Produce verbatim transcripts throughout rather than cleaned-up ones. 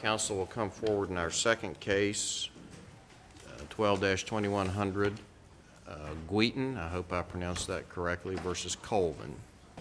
Council will come forward in our second case, uh, twelve twenty-one hundred, uh, Guiton, I hope I pronounced that correctly, versus Colvin.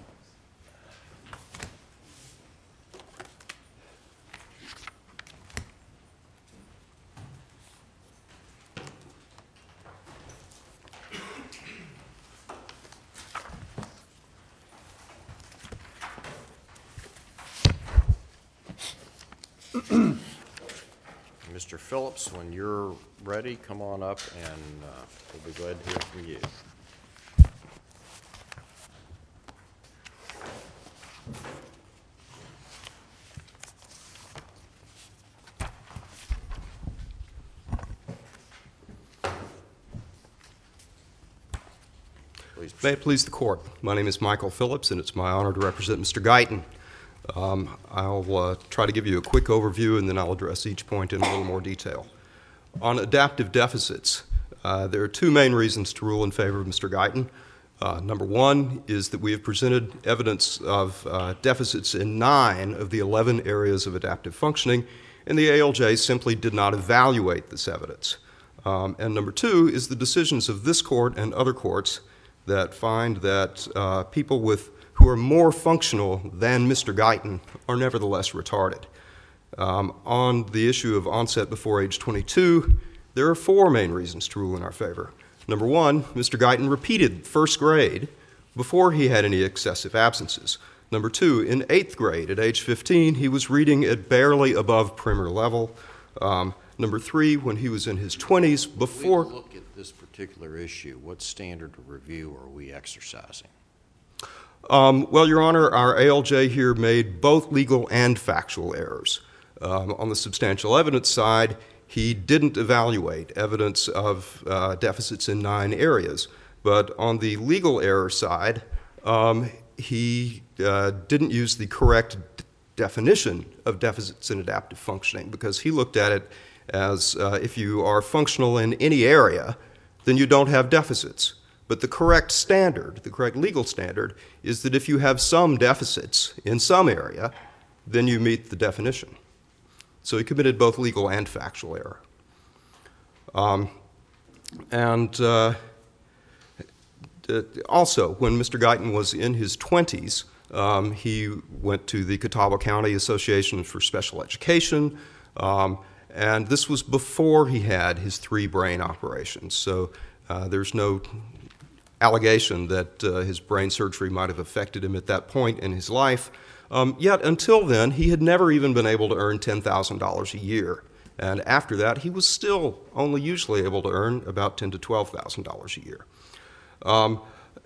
Mister Phillips, when you're ready, come on up and uh, we'll be glad to hear from you. Please proceed. May it please the Court. My name is Michael Phillips, and it's my honor to represent Mister Guyton. Um, I'll uh, try to give you a quick overview, and then I'll address each point in a little more detail. On adaptive deficits, uh, there are two main reasons to rule in favor of Mister Guyton. Uh, number one is that we have presented evidence of uh, deficits in nine of the eleven areas of adaptive functioning, and the A L J simply did not evaluate this evidence. Um, and number two is the decisions of this court and other courts that find that uh, people with who are more functional than Mister Guyton are nevertheless retarded. Um, on the issue of onset before age twenty-two, there are four main reasons to rule in our favor. Number one, Mister Guyton repeated first grade before he had any excessive absences. Number two, in eighth grade at age fifteen, he was reading at barely above primer level. Um, number three, when he was in his twenties, before... When we look at this particular issue, what standard of review are we exercising? Um, well, Your Honor, our A L J here made both legal and factual errors. Um, on the substantial evidence side, he didn't evaluate evidence of uh, deficits in nine areas. But on the legal error side, um, he uh, didn't use the correct d- definition of deficits in adaptive functioning, because he looked at it as uh, if you are functional in any area, then you don't have deficits. But the correct standard, the correct legal standard, is that if you have some deficits in some area, then you meet the definition. So he committed both legal and factual error. Um, and uh, also, when Mister Guyton was in his twenties, um, he went to the Catawba County Association for Special Education, um, and this was before he had his three brain operations. So uh, there's no allegation that uh, his brain surgery might have affected him at that point in his life. Um, yet until then, he had never even been able to earn ten thousand dollars a year. And after that, he was still only usually able to earn about ten thousand to twelve thousand dollars a year. Um,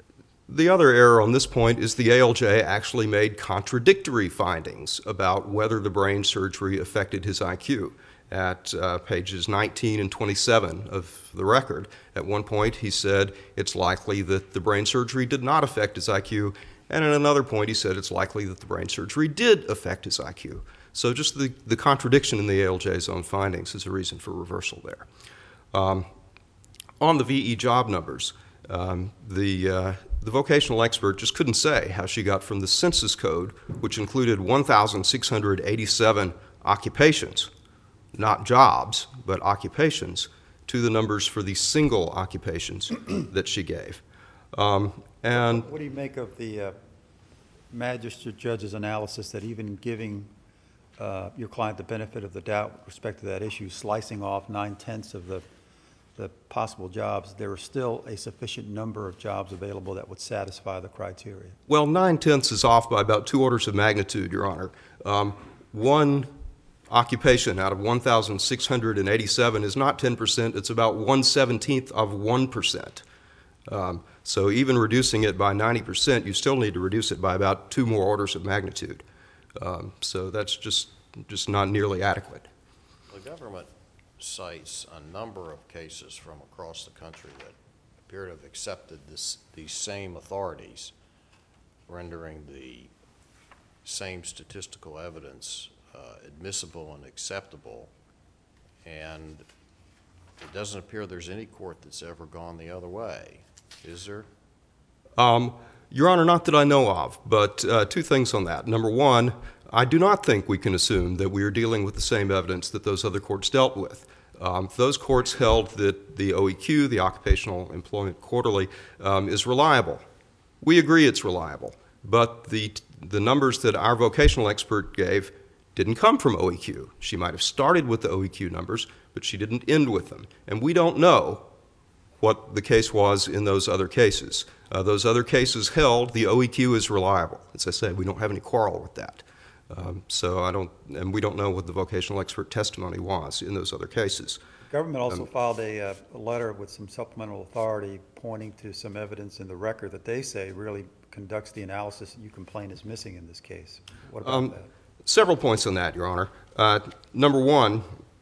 the other error on this point is the A L J actually made contradictory findings about whether the brain surgery affected his I Q. At uh, pages nineteen and twenty-seven of the record, at one point he said it's likely that the brain surgery did not affect his I Q, and at another point he said it's likely that the brain surgery did affect his I Q. So just the, the contradiction in the A L J's own findings is a reason for reversal there. Um, on the V E job numbers, um, the, uh, the vocational expert just couldn't say how she got from the census code, which included one thousand six hundred eighty-seven occupations, not jobs, but occupations, to the numbers for the single occupations that she gave. Um, and what do you make of the uh, magistrate judge's analysis that even giving uh, your client the benefit of the doubt with respect to that issue, slicing off nine-tenths of the, the possible jobs, there are still a sufficient number of jobs available that would satisfy the criteria? Well, nine-tenths is off by about two orders of magnitude, Your Honor. Um, one occupation out of one thousand six hundred eighty-seven is not ten percent, it's about one seventeenth of one percent. Um, so even reducing it by ninety percent, you still need to reduce it by about two more orders of magnitude. Um, so that's just, just not nearly adequate. The government cites a number of cases from across the country that appear to have accepted this, these same authorities, rendering the same statistical evidence Uh, admissible and acceptable, and it doesn't appear there's any court that's ever gone the other way, is there? Um, Your Honor, not that I know of, but uh, two things on that. Number one, I do not think we can assume that we are dealing with the same evidence that those other courts dealt with. Um, those courts held that the O E Q, the Occupational Employment Quarterly, um, is reliable. We agree it's reliable, but the, the numbers that our vocational expert gave didn't come from O E Q. She might have started with the O E Q numbers, but she didn't end with them. And we don't know what the case was in those other cases. Uh, those other cases held the O E Q is reliable. As I say, we don't have any quarrel with that. Um, so I don't, and we don't know what the vocational expert testimony was in those other cases. The government also Um, filed a, uh, a letter with some supplemental authority pointing to some evidence in the record that they say really conducts the analysis that you complain is missing in this case. What about Um, that? Several points on that, Your Honor. Uh, number one,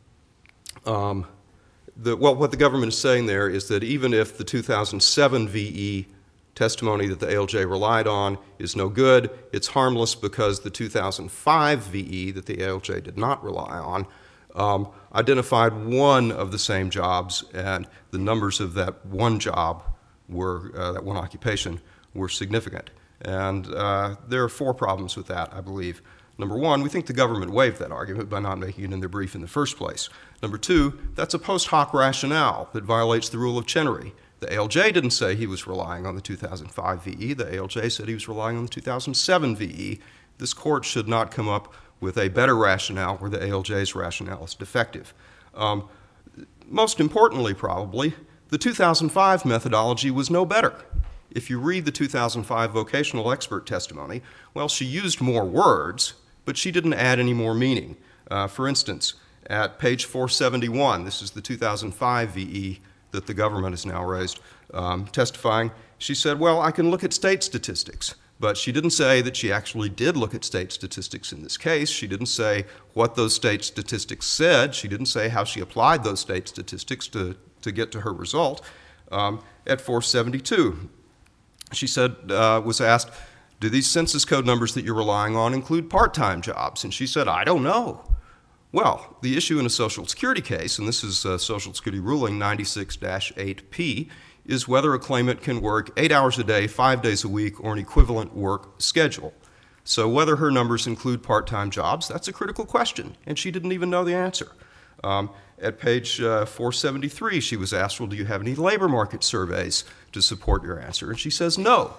um, the, well, what the government is saying there is that even if the two thousand seven V E testimony that the A L J relied on is no good, it's harmless because the two thousand five V E that the A L J did not rely on um, identified one of the same jobs, and the numbers of that one job were, uh, that one occupation, were significant. And uh, there are four problems with that, I believe. Number one, we think the government waived that argument by not making it in their brief in the first place. Number two, that's a post hoc rationale that violates the rule of Chenery. The A L J didn't say he was relying on the two thousand five V E. The A L J said he was relying on the two thousand seven V E. This court should not come up with a better rationale where the A L J's rationale is defective. Um, most importantly, probably, the two thousand five methodology was no better. If you read the two thousand five vocational expert testimony, well, she used more words, but she didn't add any more meaning. Uh, for instance, at page four seventy-one, this is the two thousand five V E that the government has now raised, um, testifying, she said, well, I can look at state statistics. But she didn't say that she actually did look at state statistics in this case. She didn't say what those state statistics said. She didn't say how she applied those state statistics to, to get to her result. Um, at four seventy-two, she said, uh, was asked, do these census code numbers that you're relying on include part-time jobs? And she said, I don't know. Well, the issue in a Social Security case, and this is uh, Social Security ruling ninety-six dash eight P, is whether a claimant can work eight hours a day, five days a week, or an equivalent work schedule. So whether her numbers include part-time jobs, that's a critical question, and she didn't even know the answer. Um, at page uh, four seventy-three, she was asked, well, do you have any labor market surveys to support your answer? And she says no.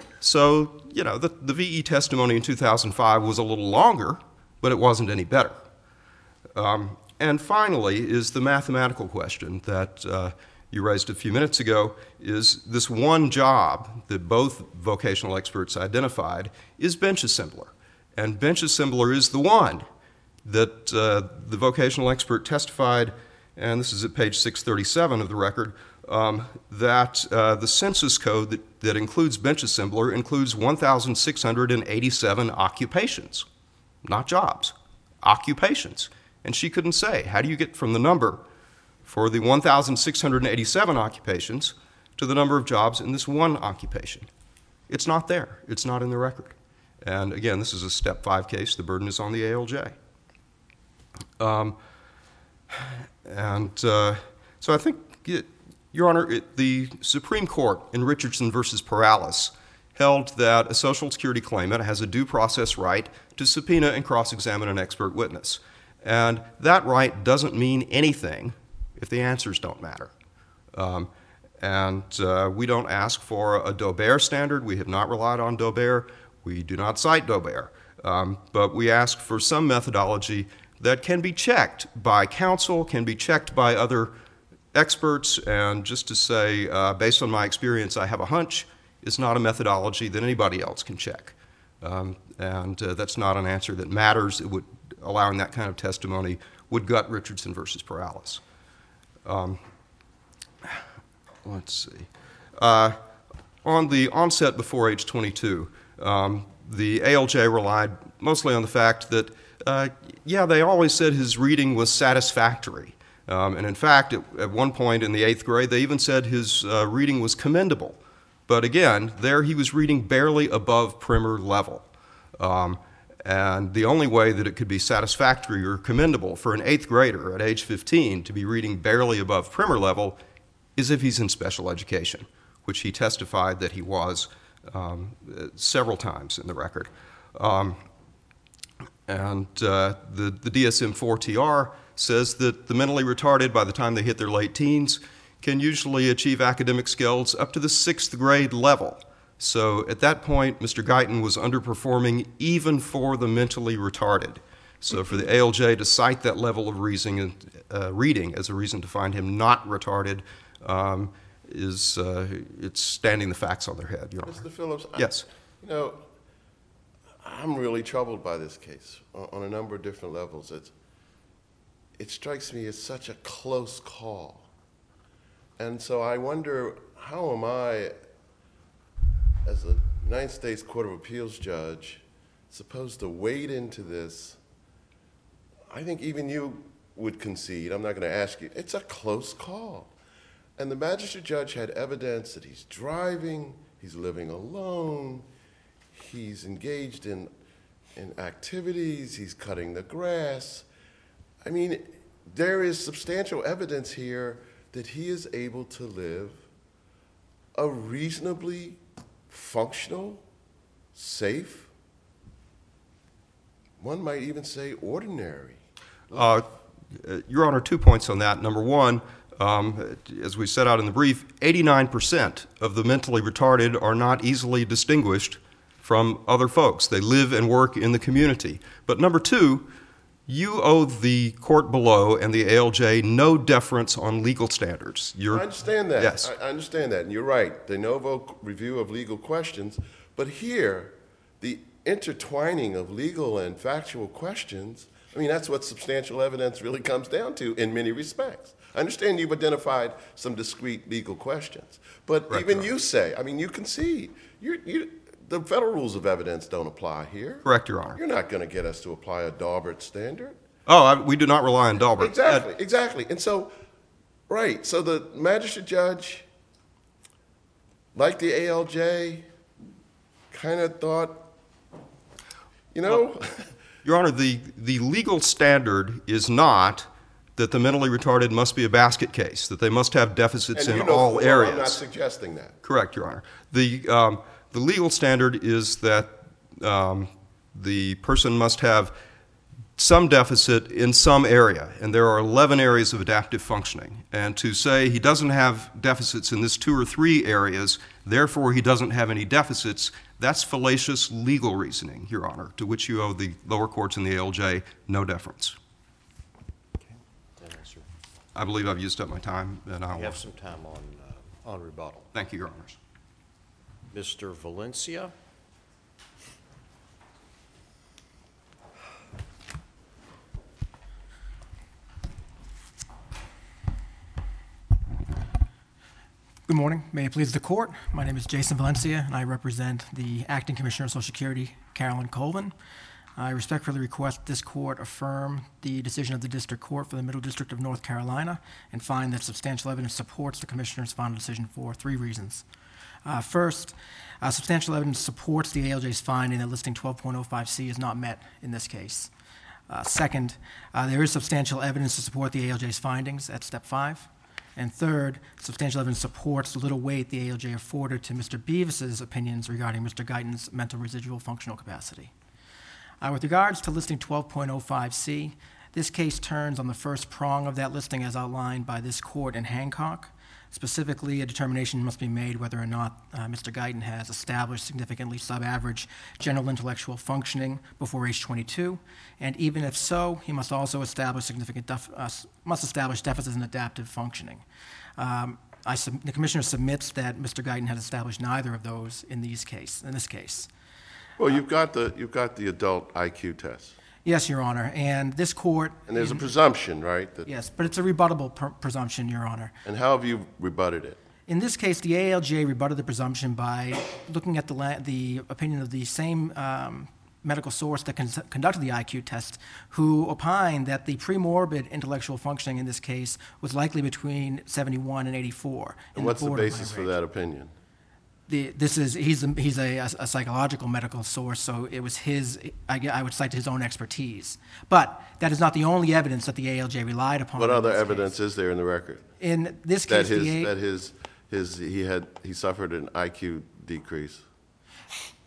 So, you know, the, the V E testimony in two thousand five was a little longer, but it wasn't any better. Um, and finally is the mathematical question that uh, you raised a few minutes ago, is this one job that both vocational experts identified is bench assembler. And bench assembler is the one that uh, the vocational expert testified, and this is at page six thirty-seven of the record, um, that uh, the census code that, that includes bench assembler includes one thousand six hundred eighty-seven occupations, not jobs, occupations. And she couldn't say, how do you get from the number for the one thousand six hundred eighty-seven occupations to the number of jobs in this one occupation? It's not there. It's not in the record. And again, this is a step five case. The burden is on the A L J. Um, and uh, so I think, it, Your Honor, it, the Supreme Court in Richardson versus Perales held that a Social Security claimant has a due process right to subpoena and cross-examine an expert witness. And that right doesn't mean anything if the answers don't matter. Um, and uh, we don't ask for a Daubert standard. We have not relied on Daubert. We do not cite Daubert. Um, but we ask for some methodology that can be checked by counsel, can be checked by other experts, and just to say, uh, based on my experience, I have a hunch, is not a methodology that anybody else can check. Um, and uh, that's not an answer that matters. It would, allowing that kind of testimony would gut Richardson versus Perales. Um, let's see. Uh, on the onset before age twenty-two, um, the A L J relied mostly on the fact that, uh, yeah, they always said his reading was satisfactory. Um, and in fact, at, at one point in the eighth grade, they even said his uh, reading was commendable. But again, there he was reading barely above primer level. Um, and the only way that it could be satisfactory or commendable for an eighth grader at age fifteen to be reading barely above primer level is if he's in special education, which he testified that he was um, several times in the record. Um, and uh, the, the D S M four T R says that the mentally retarded, by the time they hit their late teens, can usually achieve academic skills up to the sixth grade level. So at that point, Mister Guyton was underperforming even for the mentally retarded. So for the A L J to cite that level of reasoning, uh, reading as a reason to find him not retarded um, is uh, it's standing the facts on their head, Your Honor. Mister Phillips? I- Yes. You know, I'm really troubled by this case on, on a number of different levels. It's, it strikes me as such a close call. And so I wonder, how am I, as a United States Court of Appeals judge, supposed to wade into this? I think even you would concede, I'm not going to ask you, it's a close call. And the magistrate judge had evidence that he's driving, he's living alone, he's engaged in, in activities, he's cutting the grass. I mean, there is substantial evidence here that he is able to live a reasonably functional, safe, one might even say ordinary. Uh, Your Honor, two points on that. Number one, um, as we set out in the brief, eighty-nine percent of the mentally retarded are not easily distinguished from other folks. They live and work in the community. But number two, you owe the court below and the A L J no deference on legal standards. You're, I understand that. Yes. I I understand that, and you're right. De novo review of legal questions. But here, the intertwining of legal and factual questions, I mean, that's what substantial evidence really comes down to in many respects. I understand you've identified some discrete legal questions. But Correct, even Your Honor. you say, I mean, you concede, you're, you, the federal rules of evidence don't apply here. Correct, Your Honor. You're not going to get us to apply a Daubert standard. Oh, I, we do not rely on Daubert. Exactly, exactly. And so, right, so the magistrate judge, like the A L J, kind of thought, you know, Your Honor, the, the legal standard is not that the mentally retarded must be a basket case, that they must have deficits and in you know, all well, areas. I'm not suggesting that. Correct, Your Honor. The, um, the legal standard is that um, the person must have some deficit in some area, and there are eleven areas of adaptive functioning. And to say he doesn't have deficits in this two or three areas, therefore he doesn't have any deficits, that's fallacious legal reasoning, Your Honor, to which you owe the lower courts and the A L J no deference. That answer. I believe I've used up my time, and I'll We have some time on, uh, on rebuttal. thank you, Your Honors. Mister Valencia? Good morning. May it please the court. My name is Jason Valencia, and I represent the Acting Commissioner of Social Security, Carolyn Colvin. I respectfully request this court affirm the decision of the District Court for the Middle District of North Carolina and find that substantial evidence supports the Commissioner's final decision for three reasons. Uh, first, uh, substantial evidence supports the A L J's finding that listing twelve point oh five C is not met in this case. Uh, second, uh, there is substantial evidence to support the A L J's findings at step five. And third, substantial evidence supports the little weight the A L J afforded to Mister Beavis's opinions regarding Mister Guyton's mental residual functional capacity. Uh, with regards to listing twelve point oh five C, this case turns on the first prong of that listing as outlined by this court in Hancock. Specifically, a determination must be made whether or not uh, Mister Guyton has established significantly sub-average general intellectual functioning before age twenty-two, and even if so, he must also establish significant def- uh, must establish deficits in adaptive functioning. Um, I sub- the Commissioner submits that Mister Guyton has established neither of those in these case. In this case, Well, you've got the, you've got the adult I Q test. yes, Your Honor, and this court. And there's a in- presumption, right? that- Yes, but it's a rebuttable pr- presumption, Your Honor. And how have you rebutted it? In this case, the A L J rebutted the presumption by looking at the, la- the opinion of the same um, medical source that con- conducted the I Q test, who opined that the premorbid intellectual functioning in this case was likely between seventy-one and eighty-four. And what's the basis for that opinion? The, this is he's a, he's a, a psychological medical source, so it was his. I, gue- I would cite his own expertise, but that is not the only evidence that the A L J relied upon. What in other this evidence case. is there in the record? In this That case, his, the A- that his, his, he had, he suffered an I Q decrease.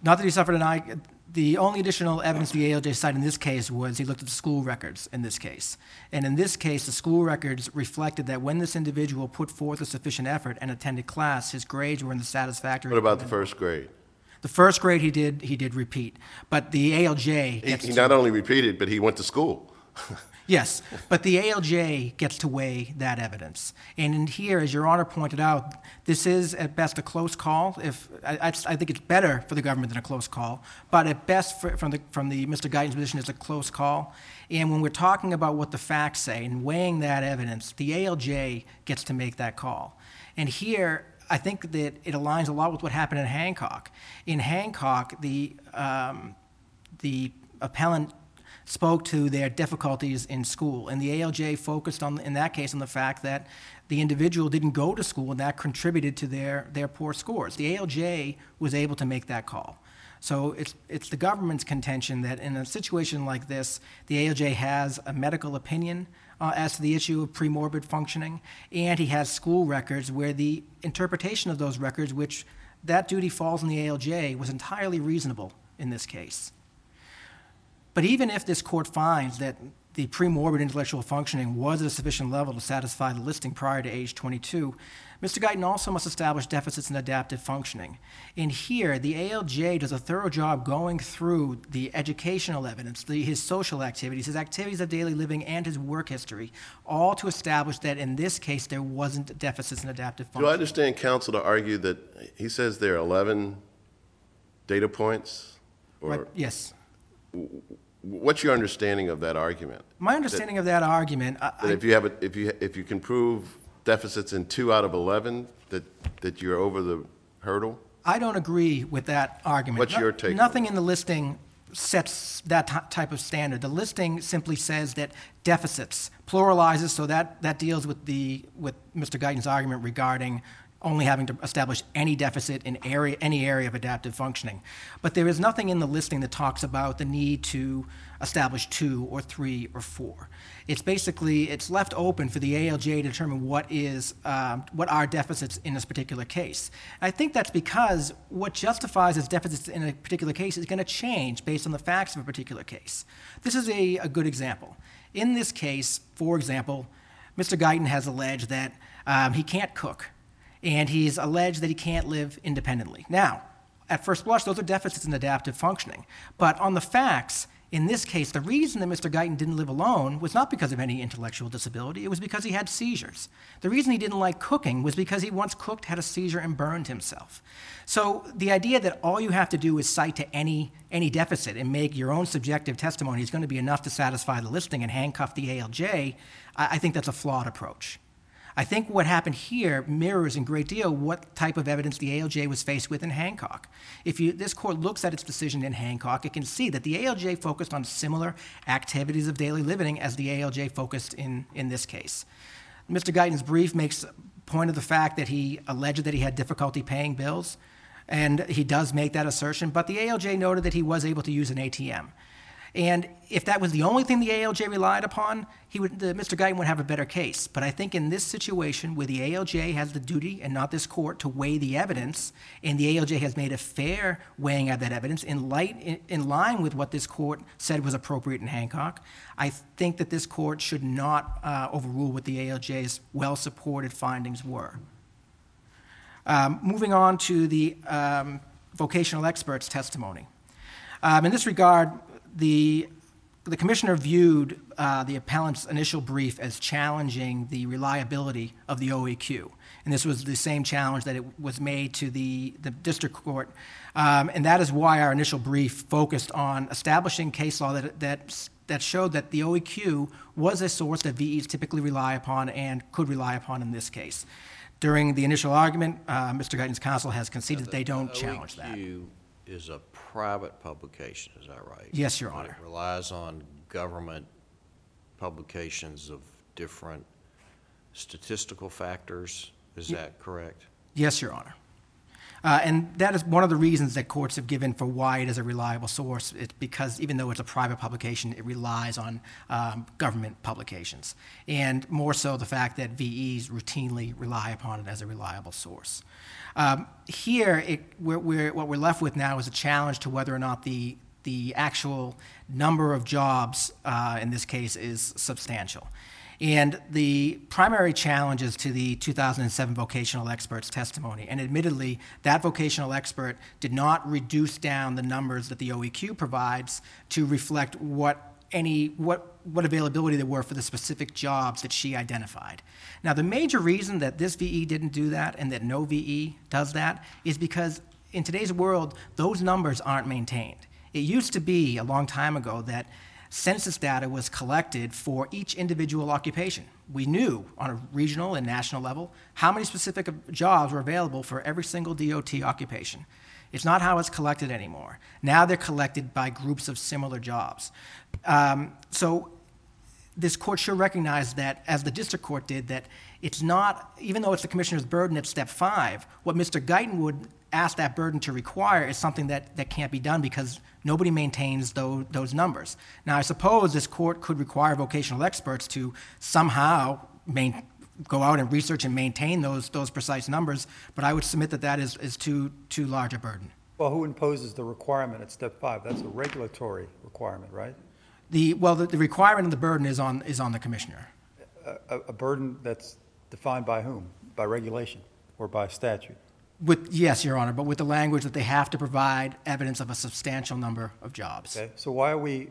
Not that he suffered an eye. The only additional evidence the A L J cited in this case was he looked at the school records in this case. And in this case, the school records reflected that when this individual put forth a sufficient effort and attended class, his grades were in the satisfactory. What about the first grade? The first grade he did he did repeat, but the A L J He, gets he to- not only repeated, but he went to school. Yes, but the A L J gets to weigh that evidence. And in here, as Your Honor pointed out, this is at best a close call. If I, I, I think it's better for the government than a close call, but at best for, from the from the Mister Guyton's position, it's a close call. And when we're talking about what the facts say and weighing that evidence, the A L J gets to make that call. And here, I think that it aligns a lot with what happened in Hancock. In Hancock, the um, the appellant spoke to their difficulties in school, and the A L J focused on, in that case, on the fact that the individual didn't go to school, and that contributed to their, their poor scores. The A L J was able to make that call. So it's, it's the government's contention that in a situation like this, the A L J has a medical opinion uh, as to the issue of premorbid functioning, and he has school records where the interpretation of those records, which that duty falls on the A L J, was entirely reasonable in this case. But even if this court finds that the premorbid intellectual functioning was at a sufficient level to satisfy the listing prior to age twenty-two, Mister Guyton also must establish deficits in adaptive functioning. In here, the A L J does a thorough job going through the educational evidence, the, his social activities, his activities of daily living, and his work history, all to establish that in this case there wasn't deficits in adaptive Do I functioning. understand counsel to argue that he says there are eleven data points? Or Right, yes. what's your understanding of that argument? My understanding of that argument, I, That if you have, a, if you, if you can prove deficits in two out of eleven, that, that you're over the hurdle? I don't agree with that argument. What's No- your take on Nothing it? in the listing sets that ty- type of standard. The listing simply says that deficits, pluralizes, so that, that deals with the, with Mister Guyton's argument regarding only having to establish any deficit in area, any area of adaptive functioning. But there is nothing in the listing that talks about the need to establish two or three or four. It's basically, it's left open for the A L J to determine what is, um, what are deficits in this particular case. I think that's because what justifies as deficits in a particular case is going to change based on the facts of a particular case. This is a, a good example. In this case, for example, Mister Guyton has alleged that um, he can't cook, and he's alleged that he can't live independently. Now, at first blush, those are deficits in adaptive functioning. But on the facts, in this case, the reason that Mister Guyton didn't live alone was not because of any intellectual disability. It was because he had seizures. The reason he didn't like cooking was because he once cooked, had a seizure, and burned himself. So the idea that all you have to do is cite to any, any deficit and make your own subjective testimony is going to be enough to satisfy the listing and handcuff the A L J, I, I think that's a flawed approach. I think what happened here mirrors in great deal what type of evidence the A L J was faced with in Hancock. If you, this court looks at its decision in Hancock, it can see that the A L J focused on similar activities of daily living as the A L J focused in, in this case. Mister Guyton's brief makes point of the fact that he alleged that he had difficulty paying bills, and he does make that assertion, but the A L J noted that he was able to use an A T M. And if that was the only thing the A L J relied upon, he would, the, Mister Guyton would have a better case. But I think in this situation, where the A L J has the duty and not this court to weigh the evidence, and the A L J has made a fair weighing of that evidence in, light, in, in line with what this court said was appropriate in Hancock, I think that this court should not uh, overrule what the A L J's well-supported findings were. Um, moving on to the um, vocational expert's testimony. Um, in this regard, The, the commissioner viewed uh, the appellant's initial brief as challenging the reliability of the O E Q. And this was the same challenge that it was made to the, the district court. Um, and that is why our initial brief focused on establishing case law that, that, that showed that the O E Q was a source that V Es typically rely upon and could rely upon in this case. During the initial argument, uh, Mister Guyton's counsel has conceded that they don't challenge that. O E Q is a private publication, is that right? Yes, Your And Honor. it relies on government publications of different statistical factors, is that correct? Yes, Your Honor. Uh, and that is one of the reasons that courts have given for why it is a reliable source. It's because even though it's a private publication, it relies on um, government publications. And more so the fact that V Es routinely rely upon it as a reliable source. Um, here, it, we're, we're, what we're left with now is a challenge to whether or not the, the actual number of jobs, uh, in this case, is substantial. And the primary challenges to the two thousand seven vocational expert's testimony, and admittedly, that vocational expert did not reduce down the numbers that the O E Q provides to reflect what any what what availability there were for the specific jobs that she identified. Now, the major reason that this V E didn't do that and that no V E does that is because in today's world, those numbers aren't maintained. It used to be a long time ago that census data was collected for each individual occupation. We knew on a regional and national level how many specific jobs were available for every single D O T occupation. It's not how it's collected anymore. Now they're collected by groups of similar jobs. Um, so this court should recognize that, as the district court did, that it's not, even though it's the commissioner's burden at step five, what Mister Guyton would ask that burden to require is something that, that can't be done because nobody maintains those, those numbers. Now, I suppose this court could require vocational experts to somehow main, go out and research and maintain those, those precise numbers, but I would submit that that is, is too, too large a burden. Well, who imposes the requirement at step five? That's a regulatory requirement, right? The, well, the, the requirement of the burden is on, is on the commissioner. A, a burden that's defined by whom? By regulation or by statute? With, yes, Your Honor, but with the language that they have to provide evidence of a substantial number of jobs. Okay, so why are we,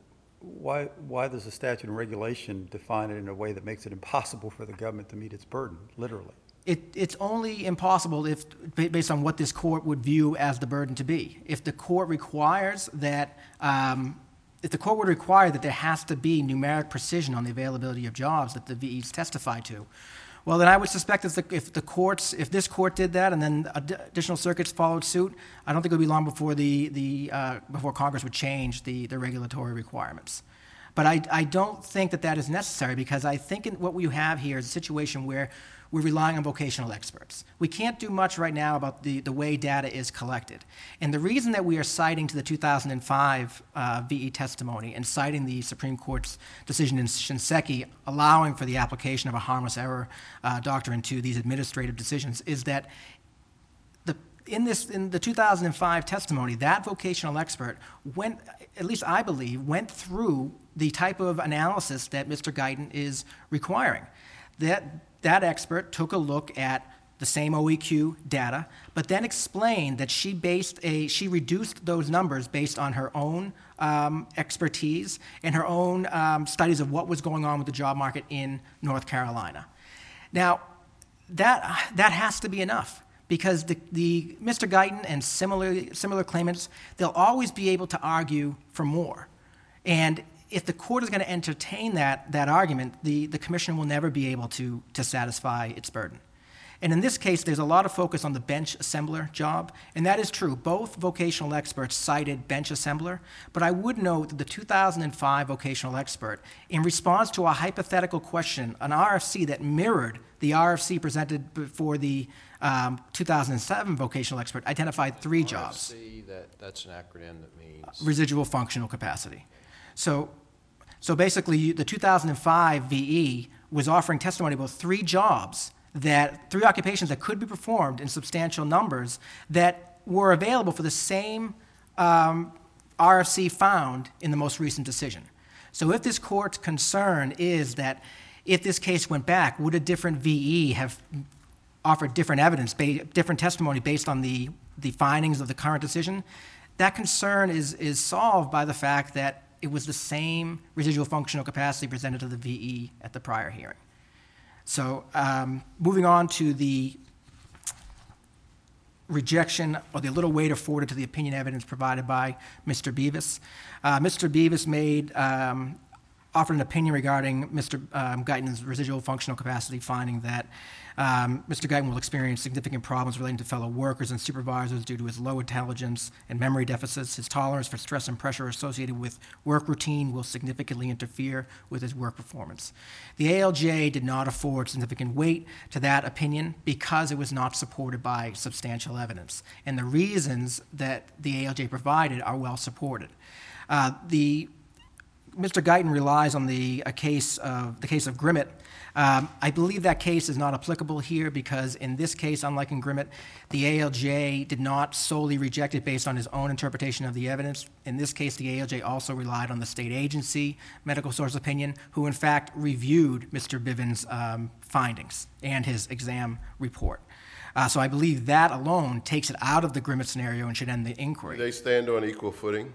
why, why does the statute and regulation define it in a way that makes it impossible for the government to meet its burden, literally? It, it's only impossible if, based on what this court would view as the burden to be. If the court requires that, um, if the court would require that there has to be numeric precision on the availability of jobs that the V Es testify to, well, then I would suspect if the, if the courts, if this court did that and then additional circuits followed suit, I don't think it would be long before the, the uh, before Congress would change the, the regulatory requirements. But I, I don't think that that is necessary because I think in what we have here is a situation where we're relying on vocational experts. We can't do much right now about the, the way data is collected. And the reason that we are citing to the two thousand five uh, V E testimony and citing the Supreme Court's decision in Shinseki allowing for the application of a harmless error uh, doctrine to these administrative decisions is that the, in, this, in the two thousand five testimony, that vocational expert went, at least I believe, went through the type of analysis that Mister Guyton is requiring. That, that expert took a look at the same O E Q data, but then explained that she based a, she reduced those numbers based on her own um, expertise and her own um, studies of what was going on with the job market in North Carolina. Now, that, that has to be enough because the, the Mister Guyton and similar, similar claimants, they'll always be able to argue for more. And if the court is going to entertain that, that argument, the, the commissioner will never be able to, to satisfy its burden. And in this case, there's a lot of focus on the bench assembler job, and that is true. Both vocational experts cited bench assembler, but I would note that the two thousand five vocational expert, in response to a hypothetical question, an R F C that mirrored the R F C presented before the um, two thousand seven vocational expert, identified three jobs. R F C, that, that's an acronym that means? Residual functional capacity. So, so basically, the two thousand five V E was offering testimony about three jobs, that three occupations that could be performed in substantial numbers that were available for the same um, R F C found in the most recent decision. So if this court's concern is that if this case went back, would a different V E have offered different evidence, different testimony based on the, the findings of the current decision? That concern is, is solved by the fact that it was the same residual functional capacity presented to the V E at the prior hearing. So um, moving on to the rejection or the little weight afforded to the opinion evidence provided by Mister Beavis. Uh, Mister Beavis made um, offered an opinion regarding Mister Um, Guyton's residual functional capacity, finding that um, Mister Guyton will experience significant problems relating to fellow workers and supervisors due to his low intelligence and memory deficits. His tolerance for stress and pressure associated with work routine will significantly interfere with his work performance. The A L J did not afford significant weight to that opinion because it was not supported by substantial evidence. And the reasons that the A L J provided are well supported. Uh, the Mister Guyton relies on the a case of the case of Grimmett. Um, I believe that case is not applicable here because in this case, unlike in Grimmett, the A L J did not solely reject it based on his own interpretation of the evidence. In this case, the A L J also relied on the state agency medical source opinion, who in fact reviewed Mister Bivens' um, findings and his exam report. Uh, so I believe that alone takes it out of the Grimmett scenario and should end the inquiry. Do they stand on equal footing?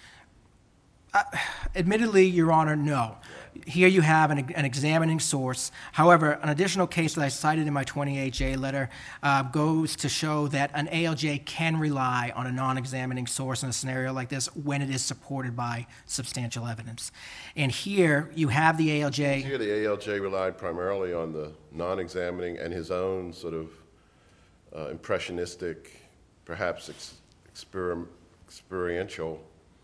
Uh, admittedly, Your Honor, no. Here you have an, an examining source. However, an additional case that I cited in my twenty-eight J letter uh, goes to show that an A L J can rely on a non-examining source in a scenario like this when it is supported by substantial evidence. And here you have the A L J. Here the A L J relied primarily on the non-examining and his own sort of uh, impressionistic, perhaps ex exper experiential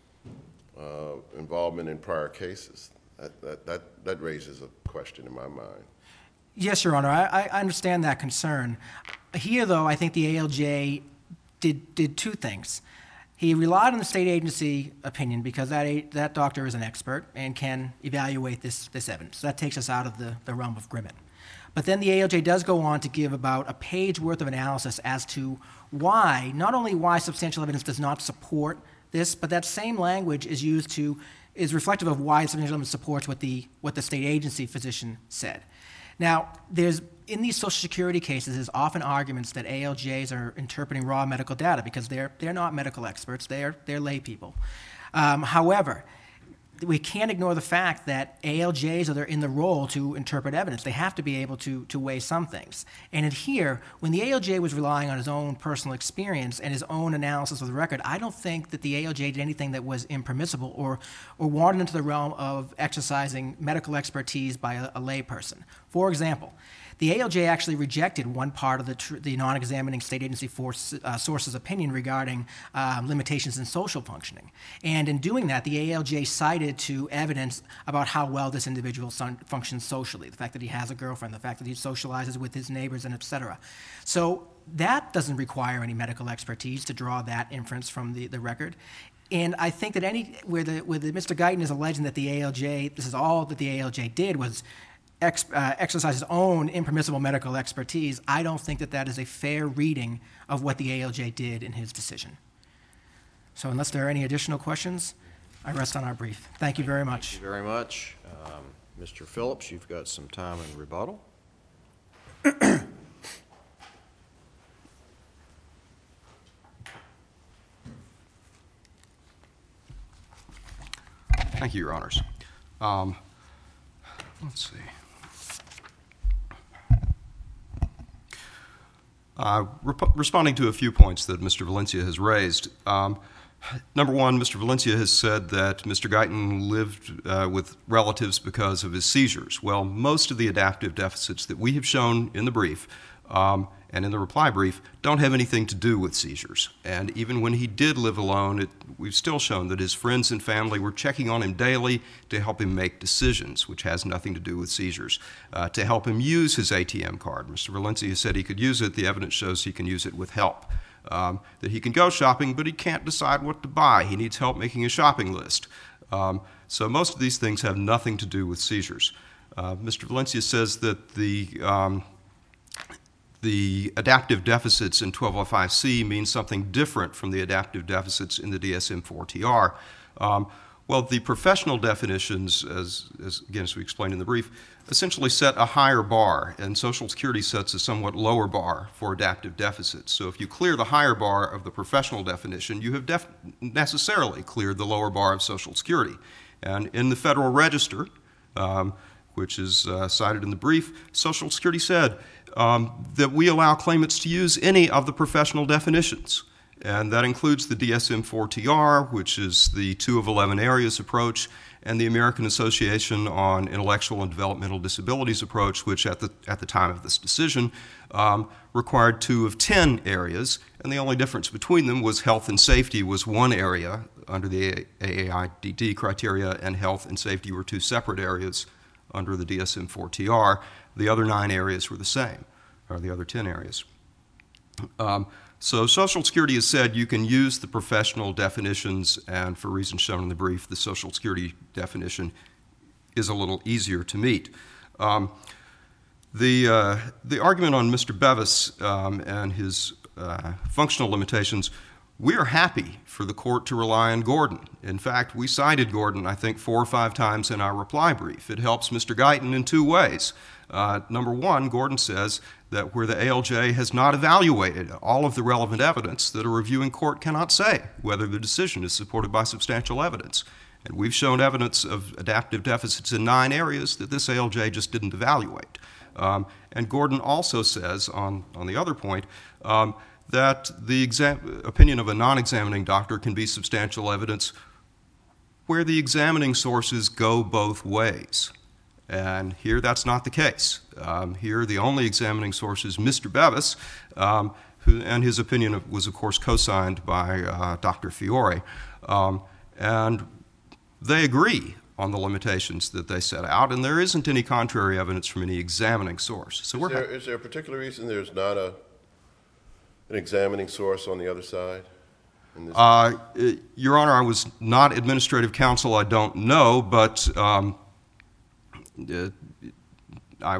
Uh, involvement in prior cases. That, that, that, that raises a question in my mind. Yes, Your Honor, I, I understand that concern. Here, though, I think the A L J did, did two things. He relied on the state agency opinion because that, that doctor is an expert and can evaluate this, this evidence. That takes us out of the, the realm of Grimmett. But then the A L J does go on to give about a page worth of analysis as to why, not only why substantial evidence does not support this, but that same language is used to, is reflective of why substantial evidence supports what the, what the state agency physician said. Now, there's, in these Social Security cases, there's often arguments that A L Js are interpreting raw medical data because they're, they're not medical experts, they're, they're lay people. Um, however, we can't ignore the fact that A L Js are in the role to interpret evidence. They have to be able to, to weigh some things. And in here, when the A L J was relying on his own personal experience and his own analysis of the record, I don't think that the A L J did anything that was impermissible or, or wandered into the realm of exercising medical expertise by a, a lay person. For example, the A L J actually rejected one part of the, tr the non-examining state agency force, uh, source's opinion regarding um, limitations in social functioning. And in doing that, the A L J cited to evidence about how well this individual functions socially, the fact that he has a girlfriend, the fact that he socializes with his neighbors, and et cetera. So that doesn't require any medical expertise to draw that inference from the, the record. And I think that any, where, the, where the Mister Guyton is alleging that the A L J, this is all that the A L J did was Ex, uh, exercise his own impermissible medical expertise, I don't think that that is a fair reading of what the A L J did in his decision. So unless there are any additional questions, I rest on our brief. Thank you very much. Thank you very much. Um, Mister Phillips, you've got some time in rebuttal. Thank you, Your Honors. Um, let's see. Uh, rep responding to a few points that Mister Valencia has raised. Um, number one, Mister Valencia has said that Mister Guyton lived uh, with relatives because of his seizures. Well, most of the adaptive deficits that we have shown in the brief um, and in the reply brief don't have anything to do with seizures. And even when he did live alone, it, we've still shown that his friends and family were checking on him daily to help him make decisions, which has nothing to do with seizures, uh, to help him use his A T M card. Mister Valencia said he could use it. The evidence shows he can use it with help. Um, that he can go shopping, but he can't decide what to buy. He needs help making a shopping list. Um, so most of these things have nothing to do with seizures. Uh, Mister Valencia says that the um, the adaptive deficits in twelve oh five C mean something different from the adaptive deficits in the D S M four T R. Um, well, the professional definitions, as, as again, as we explained in the brief, essentially set a higher bar, and Social Security sets a somewhat lower bar for adaptive deficits. So if you clear the higher bar of the professional definition, you have def necessarily cleared the lower bar of Social Security. And in the Federal Register, um, which is uh, cited in the brief, Social Security said um, that we allow claimants to use any of the professional definitions. And that includes the D S M four T R, which is the two of eleven areas approach, and the American Association on Intellectual and Developmental Disabilities approach, which at the, at the time of this decision um, required two of ten areas, and the only difference between them was health and safety was one area under the A A I D D criteria, and health and safety were two separate areas under the D S M four T R. The other nine areas were the same, or the other ten areas. Um, so Social Security has said you can use the professional definitions, and for reasons shown in the brief, the Social Security definition is a little easier to meet. Um, the, uh, the argument on Mister Bevis um, and his uh, functional limitations, we are happy for the court to rely on Gordon. In fact, we cited Gordon, I think, four or five times in our reply brief. It helps Mister Guyton in two ways. Uh, number one, Gordon says that where the A L J has not evaluated all of the relevant evidence, that a reviewing court cannot say whether the decision is supported by substantial evidence. And we've shown evidence of adaptive deficits in nine areas that this A L J just didn't evaluate. Um, and Gordon also says, on, on the other point, um, that the exam opinion of a non-examining doctor can be substantial evidence where the examining sources go both ways. And here that's not the case. Um, here the only examining source is Mister Bevis, um, who, and his opinion was, of course, co-signed by uh, Doctor Fiore. Um, and they agree on the limitations that they set out, and there isn't any contrary evidence from any examining source. So Is we're there, is there a particular reason there's not a, an examining source on the other side? in this- Uh, Your Honor, I was not administrative counsel. I don't know, but um, uh, I,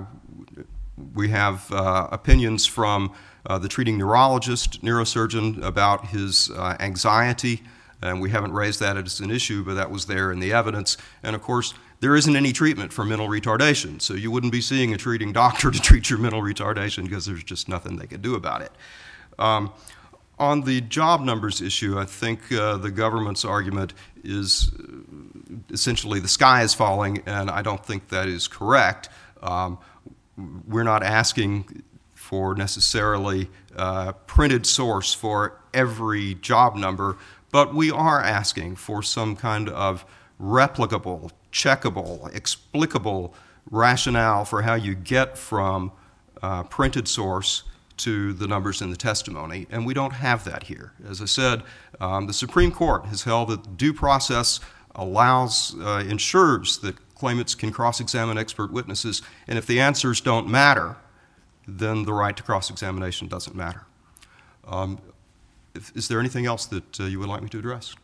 we have uh, opinions from uh, the treating neurologist, neurosurgeon, about his uh, anxiety, and we haven't raised that as an issue, but that was there in the evidence. And of course, there isn't any treatment for mental retardation, so you wouldn't be seeing a treating doctor to treat your mental retardation because there's just nothing they could do about it. Um, On the job numbers issue, I think uh, the government's argument is uh, essentially the sky is falling, and I don't think that is correct. Um, we're not asking for necessarily uh, printed source for every job number, but we are asking for some kind of replicable, checkable, explicable rationale for how you get from uh, printed source to the numbers in the testimony, and we don't have that here. As I said, um, the Supreme Court has held that due process allows, uh, ensures that claimants can cross-examine expert witnesses, and if the answers don't matter, then the right to cross-examination doesn't matter. Um, if, is there anything else that uh, you would like me to address?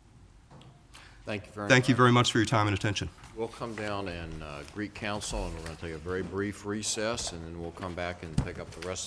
Thank you very much. Thank you very much for your time and attention. We'll come down and uh, greet counsel, and we're going to take a very brief recess, and then we'll come back and pick up the rest